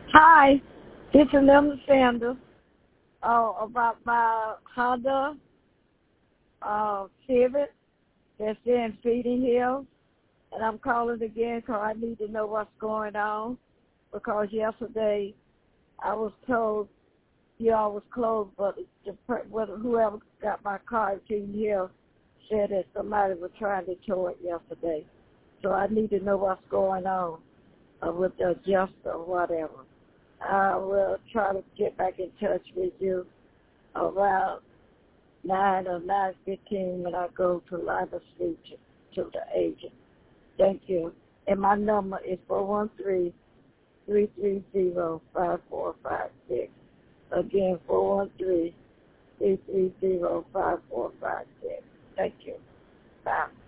Hi, this is Linda Sanders. About my Honda Civic that's in Feeding Hills. And I'm calling again because I need to know what's going on. Because yesterday I was told you all was closed, but whoever got my car in Feeding Hills said that somebody was trying to tow it yesterday. So I need to know what's going on with the adjuster or whatever. I will try to get back in touch with you around 9 or 9:15 when I go to Lima Street to the agent. Thank you. And my number is 413-330-5456. Again, 413-330-5456. Thank you. Bye.